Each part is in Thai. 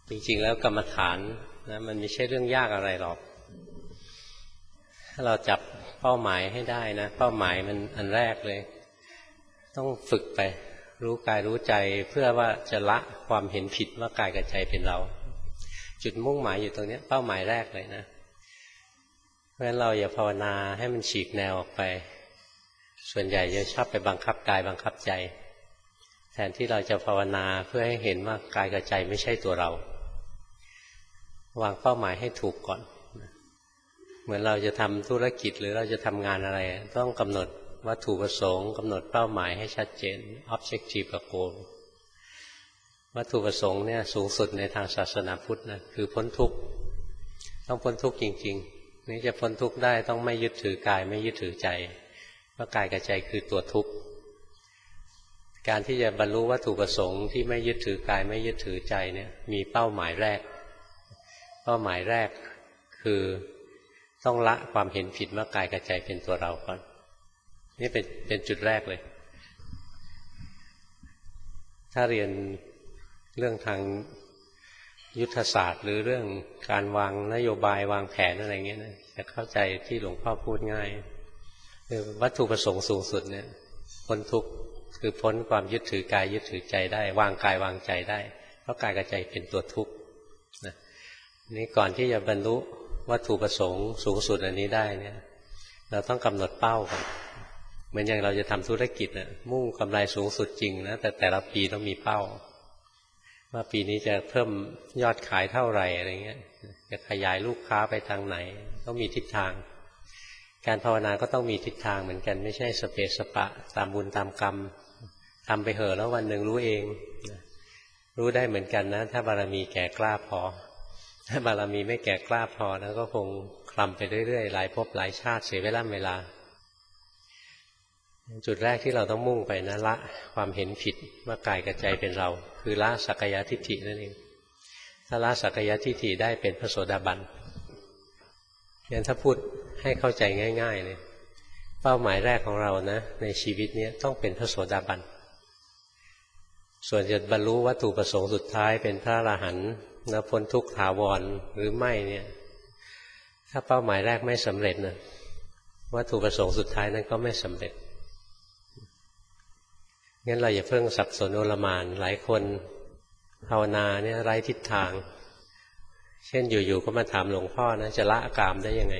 จริงๆแล้วกรรมฐานนะมันไม่ใช่เรื่องยากอะไรหรอกถ้าเราจับเป้าหมายให้ได้นะเป้าหมายมันอันแรกเลยต้องฝึกไปรู้กายรู้ใจเพื่อว่าจะละความเห็นผิดว่ากายกับใจเป็นเราจุดมุ่งหมายอยู่ตรงนี้เป้าหมายแรกเลยนะเพราะฉะนั้นเราอย่าภาวนาให้มันฉีกแนวออกไปส่วนใหญ่จะชอบไปบังคับกายบังคับใจแทนที่เราจะภาวนาเพื่อให้เห็นว่ากายกับใจไม่ใช่ตัวเราวางเป้าหมายให้ถูกก่อนเหมือนเราจะทำธุรกิจหรือเราจะทำงานอะไรต้องกำหนดวัตถุประสงค์กำหนดเป้าหมายให้ชัดเจน objective กับ goal วัตถุประสงค์เนี่ยสูงสุดในทางศาสนาพุทธนะคือพ้นทุกข์ต้องพ้นทุกข์จริงๆนี่จะพ้นทุกข์ได้ต้องไม่ยึดถือกายไม่ยึดถือใจเพราะกายกับใจคือตัวทุกข์การที่จะบรรลุวัตถุประสงค์ที่ไม่ยึดถือกายไม่ยึดถือใจเนี่ยมีเป้าหมายแรกเป้าหมายแรกคือต้องละความเห็นผิดว่ากายกับใจเป็นตัวเราก่อนนี่เป็นจุดแรกเลยถ้าเรียนเรื่องทางยุทธศาสตร์หรือเรื่องการวางนโยบายวางแผนอะไรเงี้ยนะจะเข้าใจที่หลวงพ่อพูดง่ายคือวัตถุประสงค์สูงสุดเนี่ยพ้นทุกข์คือพ้นความยึดถือกายยึดถือใจได้วางกายวางใจได้เพราะกายกับใจเป็นตัวทุกข์นะนี่ก่อนที่จะบรรลุวัตถุประสงค์สูงสุดอันนี้ได้เนี่ยเราต้องกำหนดเป้าก่อนเหมือนอย่างเราจะทำธุรกิจนะมุ่งกำไรสูงสุดจริงนะแต่ละปีต้องมีเป้าว่าปีนี้จะเพิ่มยอดขายเท่าไหร่อะไรเงี้ยจะขยายลูกค้าไปทางไหนต้องมีทิศทางการภาวนาก็ต้องมีทิศทางเหมือนกันไม่ใช่สเปสปะตามบุญตามกรรมทำไปเหอะแล้ววันหนึ่งรู้เองรู้ได้เหมือนกันนะถ้าบารมีแก่กล้าพอถ้าบารมีไม่แก่กล้าพอแล้วก็คงคลำไปเรื่อยๆหลายภพหลายชาติเสียเวลาจุดแรกที่เราต้องมุ่งไปนะละความเห็นผิดว่ากายกับใจเป็นเราคือละสักกายทิฏฐินั่นเองถ้าละสักกายทิฏฐิได้เป็นพระโสดาบันงั้นถ้าพูดให้เข้าใจง่ายๆเลยเป้าหมายแรกของเรานะในชีวิตนี้ต้องเป็นพระโสดาบันส่วนจะบรรลุวัตถุประสงค์สุดท้ายเป็นพระอรหันต์แล้วพ้นทุกข์ถาวรหรือไม่เนี่ยถ้าเป้าหมายแรกไม่สำเร็จนะวัตถุประสงค์สุดท้ายนั้นก็ไม่สำเร็จงั้นเราอย่าเพิ่งสับสนโอลหม่านหลายคนภาวนาเนี่ยไร้ทิศทางเช่นอยู่ๆก็มาถามหลวงพ่อนะจะละกามได้ยังไง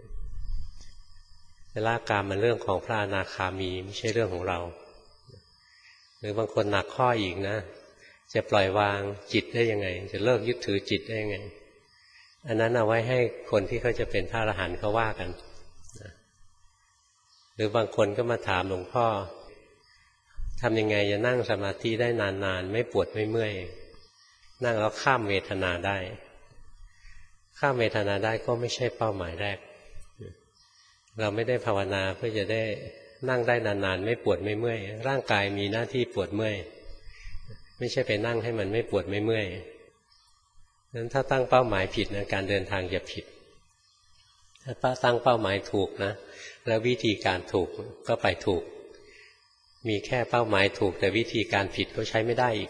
จะละกามมันเรื่องของพระอนาคามีไม่ใช่เรื่องของเราหรือบางคนหนักข้ออีกนะจะปล่อยวางจิตได้ยังไงจะเลิกยึดถือจิตได้ยังไงอันนั้นเอาไว้ให้คนที่เขาจะเป็นพระอรหันต์เขาว่ากันหรือบางคนก็มาถามหลวงพ่อทำยังไงจะนั่งสมาธิได้นานๆไม่ปวดไม่เมื่อยนั่งแล้วข้ามเวทนาได้ข้ามเวทนาได้ก็ไม่ใช่เป้าหมายแรกเราไม่ได้ภาวนาเพื่อจะได้นั่งได้นานๆไม่ปวดไม่เมื่อยร่างกายมีหน้าที่ปวดเมื่อยไม่ใช่ไปนั่งให้มันไม่ปวดไม่เมื่อยนั้นถ้าตั้งเป้าหมายผิดนะการเดินทางจะผิดถ้าตั้งเป้าหมายถูกนะแล้ววิธีการถูกก็ไปถูกมีแค่เป้าหมายถูกแต่วิธีการผิดก็ใช้ไม่ได้อีก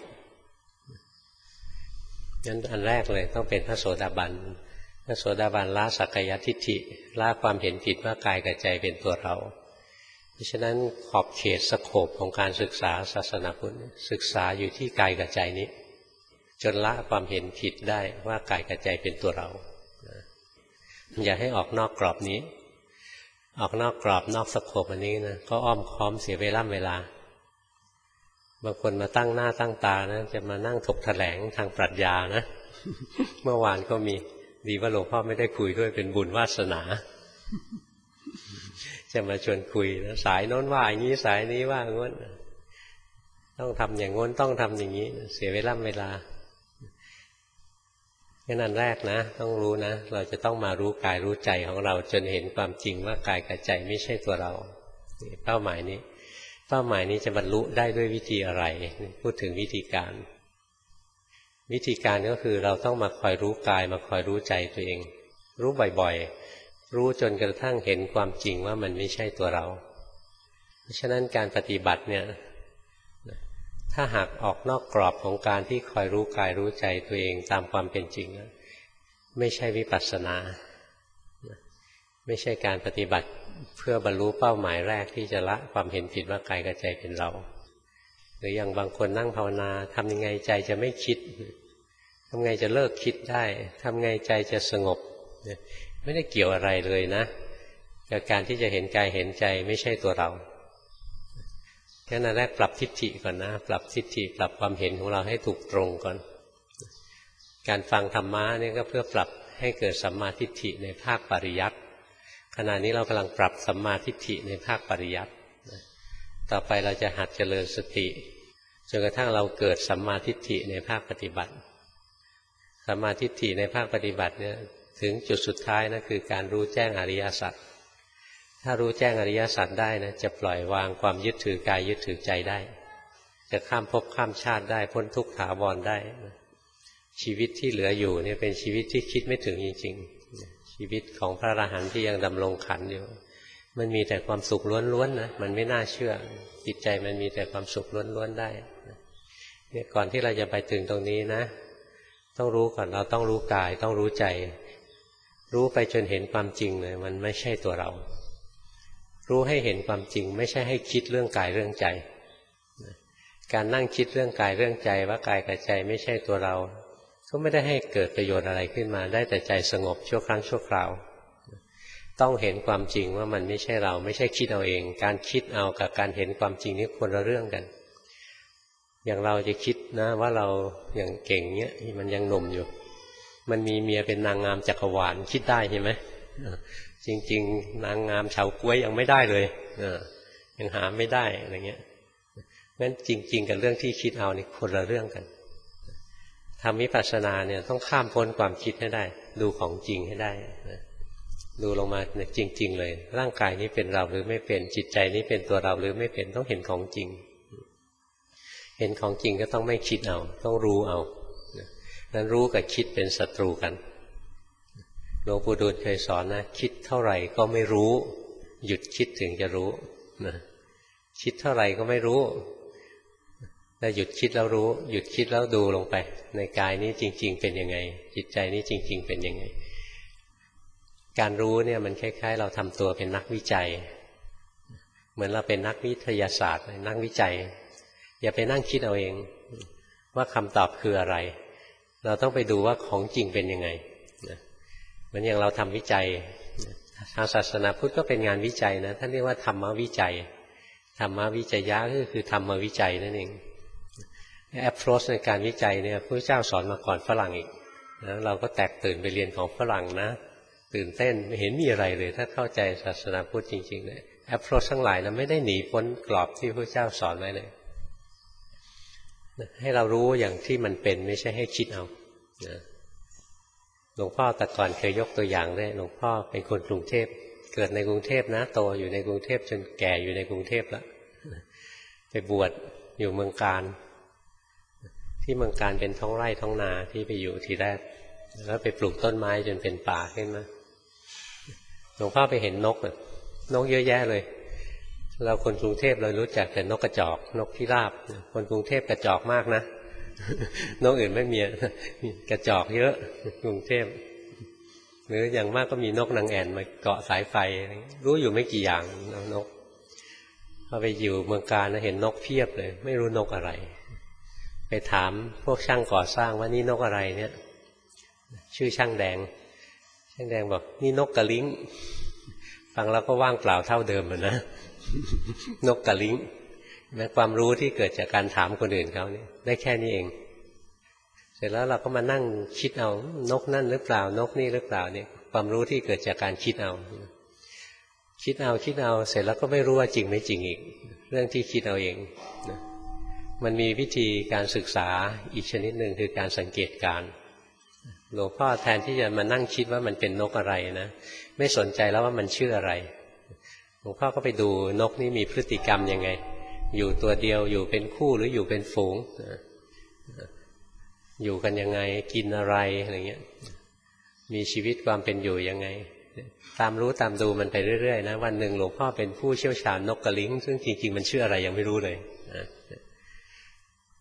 งั้นอันแรกเลยต้องเป็นพระโสดาบันพระโสดาบันละสักกายทิฏฐิละความเห็นผิดว่ากายกับใจเป็นตัวเราเพราะฉะนั้นขอบเขตสโคปของการศึกษาศาสนาพุทธศึกษาอยู่ที่กายกับใจนี้จนละความเห็นผิดได้ว่ากายกับใจเป็นตัวเราอย่าให้ออกนอกกรอบนี้ออกนอกกรอบนอกสโคปอันนี้นะก็อ้อมค้อมเสียเวลาบางคนมาตั้งหน้าตั้งตานะจะมานั่งถกแถลงทางปรัชญานะ เมื่อวานก็มีดีว่าหลวงพ่อไม่ได้คุยด้วยเป็นบุญวาสนา จะมาชวนคุยนะสายโน้นว่าอย่างนี้สายนี้ว่างั้นต้องทำอย่างง้นต้องทำอย่างนี้เสียเวลางั้นอันแรกนะต้องรู้นะเราจะต้องมารู้กายรู้ใจของเราจนเห็นความจริงว่ากายกับใจไม่ใช่ตัวเราเป้าหมายนี้จะบรรลุได้ด้วยวิธีอะไรพูดถึงวิธีการก็คือเราต้องมาคอยรู้กายมาคอยรู้ใจตัวเองรู้บ่อยๆรู้จนกระทั่งเห็นความจริงว่ามันไม่ใช่ตัวเราเพราะฉะนั้นการปฏิบัติเนี่ยถ้าหากออกนอกกรอบของการที่คอยรู้กายรู้ใจตัวเองตามความเป็นจริงไม่ใช่วิปัสสนาไม่ใช่การปฏิบัติเพื่อบรรลุเป้าหมายแรกที่จะละความเห็นผิดว่ากายกับใจเป็นเราหรืออย่างบางคนนั่งภาวนาทำยังไงใจจะไม่คิดทำไงจะเลิกคิดได้ทำไงใจจะสงบไม่ได้เกี่ยวอะไรเลยนะกับการที่จะเห็นกายเห็นใจไม่ใช่ตัวเราแค่นั้นแรกปรับทิฏฐิก่อนนะปรับทิฏฐิปรับความเห็นของเราให้ถูกตรงก่อนการฟังธรรมะนี่ก็เพื่อปรับให้เกิดสัมมาทิฏฐิในภาคปริยัติขณะนี้เรากำลังปรับสัมมาทิฏฐิในภาคปริยัติต่อไปเราจะหัดเจริญสติจนกระทั่งเราเกิดสัมมาทิฏฐิในภาคปฏิบัติสัมมาทิฏฐิในภาคปฏิบัติเนี่ยถึงจุดสุดท้ายนะคือการรู้แจ้งอริยสัจถ้ารู้แจ้งอริยสัจได้นะจะปล่อยวางความยึดถือกายยึดถือใจได้จะข้ามภพข้ามชาติได้พ้นทุกข์ถาวรได้ชีวิตที่เหลืออยู่เนี่ยเป็นชีวิตที่คิดไม่ถึงจริงๆชีวิตของพระอรหันต์ที่ยังดำรงขันธ์อยู่มันมีแต่ความสุขล้วนๆนะมันไม่น่าเชื่อจิตใจมันมีแต่ความสุขล้วนๆได้เนี่ยก่อนที่เราจะไปถึงตรงนี้นะต้องรู้ก่อนเราต้องรู้กายต้องรู้ใจรู้ไปจนเห็นความจริงเลยมันไม่ใช่ตัวเรารู้ให้เห็นความจริงไม่ใช่ให้คิดเรื่องกายเรื่องใจการนั่งคิดเรื่องกายเรื่องใจว่ากายกับใจไม่ใช่ตัวเราก็ไม่ได้ให้เกิดประโยชน์อะไรขึ้นมาได้แต่ใจสงบชั่วครั้งชั่วคราวต้องเห็นความจริงว่ามันไม่ใช่เราไม่ใช่คิดเอาเองการคิดเอากับการเห็นความจริงนี่คนละเรื่องกันอย่างเราจะคิดนะว่าเราอย่างเก่งเนี้ยมันยังหนุ่มอยู่มันมีเมียเป็นนางงามจักรวาลคิดได้ใช่ไหมจริงๆนางงามเฉาก๊วยยังไม่ได้เลยยังหาไม่ได้อะไรเงี้ยงั้นจริงๆกับเรื่องที่คิดเอานี่คนละเรื่องกันทำวิปัสสนาเนี่ยต้องข้ามพ้นความคิดให้ได้ดูของจริงให้ได้ดูลงมาเนี่ยจริงๆเลยร่างกายนี้เป็นเราหรือไม่เป็นจิตใจนี้เป็นตัวเราหรือไม่เป็นต้องเห็นของจริงเห็นของจริงก็ต้องไม่คิดเอาต้องรู้เอานั้นรู้กับคิดเป็นศัตรูกันหลวงปู่ดูลเคยสอนนะคิดเท่าไหร่ก็ไม่รู้หยุดคิดถึงจะรู้นะคิดเท่าไหร่ก็ไม่รู้แต่หยุดคิดแล้วรู้หยุดคิดแล้วดูลงไปในกายนี้จริงๆเป็นยังไงจิตใจนี้จริงๆเป็นยังไงการรู้เนี่ยมันคล้ายๆเราทำตัวเป็นนักวิจัยเหมือนเราเป็นนักวิทยาศาสตร์นักวิจัยอย่าไปนั่งคิดเอาเองว่าคำตอบคืออะไรเราต้องไปดูว่าของจริงเป็นยังไงเหมือนอย่างเราทำวิจัยทางศาสนาพุทธก็เป็นงานวิจัยนะท่านเรียกว่าธรรมวิจัยธรรมวิจัยยะก็คือธรรมวิจัยนั่นเองapproach ในการวิจัยเนี่ยพระเจ้าสอนมาก่อนฝรั่งอีกนะเราก็แตกตื่นไปเรียนของฝรั่งนะตื่นเต้นไม่เห็นมีอะไรเลยถ้าเข้าใจศาสนาพุทธจริงๆเลยapproach ทั้งหลายนะไม่ได้หนีพ้นกรอบที่พระเจ้าสอนไว้เลยให้เรารู้อย่างที่มันเป็นไม่ใช่ให้คิดเอานะหลวงพ่อแต่ก่อนเคยยกตัวอย่างได้หลวงพ่อเป็นคนกรุงเทพเกิดในกรุงเทพนะโตอยู่ในกรุงเทพจนแก่อยู่ในกรุงเทพแล้วไปบวชอยู่เมืองการที่เมืองการเป็นท้องไร่ท้องนาที่ไปอยู่ทีแรกแล้วไปปลูกต้นไม้จนเป็นป่าขึ้นมาหลวงพ่อไปเห็นนกเยอะแยะเลยเราคนกรุงเทพเรารู้จักแต่นกกระจอกนกพิราบคนกรุงเทพกระจอกมากนะนกอื่นไม่มีกระจอกเยอะกรุงเทพหรืออย่างมากก็มีนกนางแอ่นมาเกาะสายไฟรู้อยู่ไม่กี่อย่างนกพอไปอยู่เมืองการเห็นนกเพียบเลยไม่รู้นกอะไรไปถามพวกช่างก่อสร้างว่านี่นกอะไรเนี่ยชื่อช่างแดงบอกนี่นกกระลิงฟังแล้วก็ว่างเปล่าเท่าเดิมเลยนะนกกระลิงความรู้ที่เกิดจากการถามคนอื่นเขาเนี่ยได้แค่นี้เองเสร็จแล้วเราก็มานั่งคิดเอานกนั่นหรือเปล่านกนี่หรือเปล่าเนี่ยความรู้ที่เกิดจากการคิดเอาเสร็จแล้วก็ไม่รู้ว่าจริงไม่จริงอีกเรื่องที่คิดเอาเองนะมันมีวิธีการศึกษาอีกชนิดหนึ่งคือการสังเกตการหลวงพ่อแทนที่จะมานั่งคิดว่ามันเป็นนกอะไรนะไม่สนใจแล้วว่ามันชื่ออะไรหลวงพ่อก็ไปดูนกนี่มีพฤติกรรมยังไงอยู่ตัวเดียวอยู่เป็นคู่หรืออยู่เป็นฝูงอยู่กันยังไงกินอะไรอะไรเงี้ยมีชีวิตความเป็นอยู่ยังไงตามรู้ตามดูมันไปเรื่อยๆนะวันหนึ่งหลวงพ่อเป็นผู้เชี่ยวชาญนกกระลิงซึ่งจริงๆมันชื่ออะไรยังไม่รู้เลย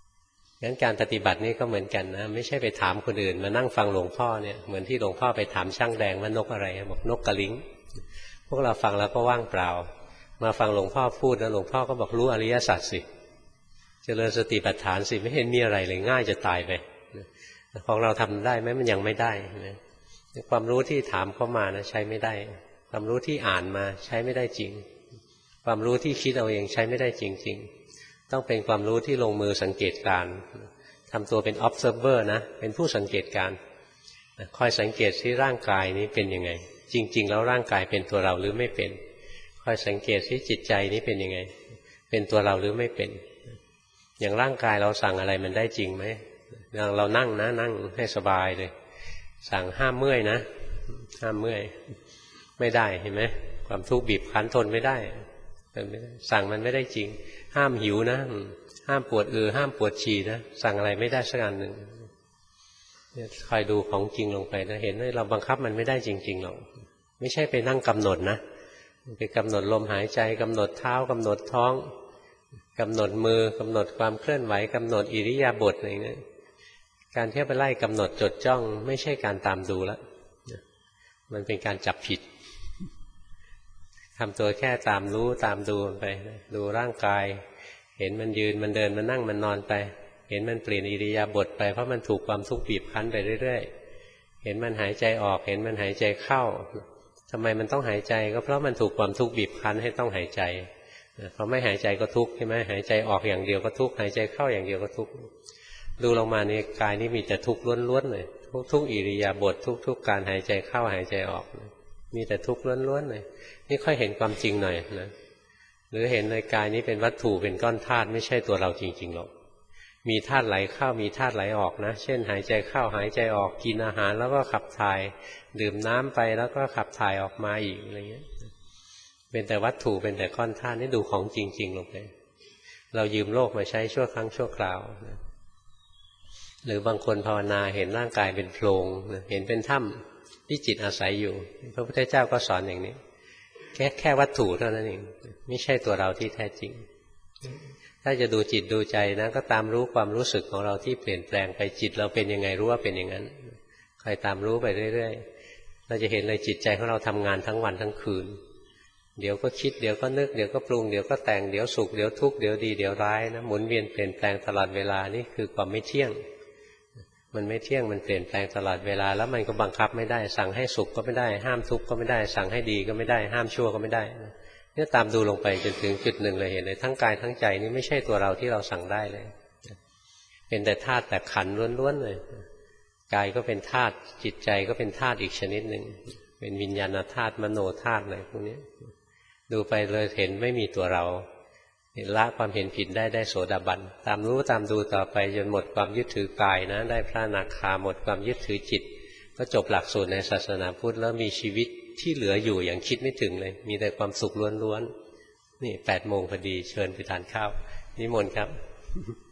งั้นการปฏิบัตินี่ก็เหมือนกันนะไม่ใช่ไปถามคนอื่นมานั่งฟังหลวงพ่อเนี่ยเหมือนที่หลวงพ่อไปถามช่างแดงว่านกอะไรบอกนกกระลิงพวกเราฟังแล้วก็ว่างเปล่ามาฟังหลวงพ่อพูดแล้วหลวงพ่อก็บอกรู้อริยสัจสิเจริญสติปัฏฐานสิไม่เห็นมีอะไรเลยง่ายจะตายไปของเราทำได้ไหมมันยังไม่ได้นะความรู้ที่ถามเข้ามานะใช้ไม่ได้ความรู้ที่อ่านมาใช้ไม่ได้จริงความรู้ที่คิดเอาเองใช้ไม่ได้จริงๆต้องเป็นความรู้ที่ลงมือสังเกตการทำตัวเป็น observer นะเป็นผู้สังเกตการคอยสังเกตที่ร่างกายนี้เป็นยังไงจริงๆแล้วร่างกายเป็นตัวเราหรือไม่เป็นคอยสังเกตที่จิตใจนี้เป็นยังไงเป็นตัวเราหรือไม่เป็นอย่างร่างกายเราสั่งอะไรมันได้จริงไหมอย่างเรานั่งนะนั่งให้สบายเลยสั่งห้ามเมื่อยนะห้ามเมื่อยไม่ได้เห็นไหมความทุกข์บีบคั้นทนไม่ได้สั่งมันไม่ได้จริงห้ามหิวนะห้ามปวดห้ามปวดฉี่นะสั่งอะไรไม่ได้สักอันหนึ่งคอยดูของจริงลงไปนะเห็นไหมเราบังคับมันไม่ได้จริงๆหรอกไม่ใช่ไปนั่งกำหนดนะไปกำหนดลมหายใจกำหนดเท้ากำหนดท้องกำหนดมือกำหนดความเคลื่อนไหวกำหนดอิริยาบถอะไรเงี้ยการที่ไปไล่กำหนดจดจ้องไม่ใช่การตามดูแล้วมันเป็นการจับผิดทำตัวแค่ตามรู้ตามดูไปดูร่างกายเห็นมันยืนมันเดินมันนั่งมันนอนไปเห็นมันเปลี่ยนอิริยาบถไปเพราะมันถูกความทุกข์บีบคั้นไปเรื่อยๆเห็นมันหายใจออกเห็นมันหายใจเข้าทำไมมันต้องหายใจก็เพราะมันถูกความทุกข์บีบคั้นให้ต้องหายใจพอไม่หายใจก็ทุกข์ใช่ไหมหายใจออกอย่างเดียวก็ทุกข์หายใจเข้าอย่างเดียวก็ทุกข์ดูลงมาในกายนี้มีแต่ทุกข์ล้วนๆเลยทุกอิริยาบถทุกการหายใจเข้าหายใจออกมีแต่ทุกข์ล้วนๆเลยนี่ค่อยเห็นความจริงหน่อยนะหรือเห็นในกายนี้เป็นวัตถุเป็นก้อนธาตุไม่ใช่ตัวเราจริงๆหรอกมีธาตุไหลเข้ามีธาตุไหลออกนะเช่นหายใจเข้าหายใจออกกินอาหารแล้วก็ขับถ่ายดื่มน้ำไปแล้วก็ขับถ่ายออกมาอีกอะไรเงี้ยเป็นแต่วัตถุเป็นแต่ก้อนธาตุนี่ดูของจริงๆลงไปเรายืมโลกมาใช้ชั่วครั้งชั่วคราวนะหรือบางคนภาวนาเห็นร่างกายเป็นโพรงเห็นเป็นถ้ำที่จิตอาศัยอยู่พระพุทธเจ้าก็สอนอย่างนี้แค่วัตถุเท่านั้นเองไม่ใช่ตัวเราที่แท้จริงถ้าจะดูจิตดูใจนะก็ตามรู้ความรู้สึกของเราที่เปลี่ยนแปลงไปจิตเราเป็นยังไงรู้ว่าเป็นอย่างนั้นคอยตามรู้ไปเรื่อยๆเราจะเห็นเลยจิตใจของเราทำงานทั้งวันทั้งคืนเดี๋ยวก็คิดเดี๋ยวก็นึกเดี๋ยวก็ปรุงเดี๋ยวก็แต่งเดี๋ยวสุขเดี๋ยวทุกข์เดี๋ยวดีเดี๋ยวร้ายนะหมุนเวียนเปลี่ยนแปลงตลอดเวลานี่คือความไม่เที่ยงมันไม่เที่ยงมันเปลี่ยนแปลงตลอดเวลาแล้วมันก็บังคับไม่ได้สั่งให้สุขก็ไม่ได้ห้ามทุกข์ก็ไม่ได้สั่งให้ดีก็ไม่ได้ห้ามชั่วก็ไม่ได้เนี่ยตามดูลงไปจนถึงจุดหนึ่งเลยเห็นเลยทั้งกายทั้งใจนี่ไม่ใช่ตัวเราที่เราสั่งได้เลยเป็นแต่ธาตุแต่ขันธ์ล้วนๆเลยกายก็เป็นธาตุจิตใจก็เป็นธาตุอีกชนิดหนึ่งเป็นวิญญาณธาตุมโนธาตุอะไรพวกนี้ดูไปเลยเห็นไม่มีตัวเราละความเห็นผิดได้โสดาบันตามรู้ตามดูต่อไปจนหมดความยึดถือกายนะได้พระอนาคาหมดความยึดถือจิตก็จบหลักสูตรในศาสนาพุทธแล้วมีชีวิตที่เหลืออยู่อย่างคิดไม่ถึงเลยมีแต่ความสุขล้วนๆนี่8 โมงพอดีเชิญไปทานข้าวนิมนต์ครับ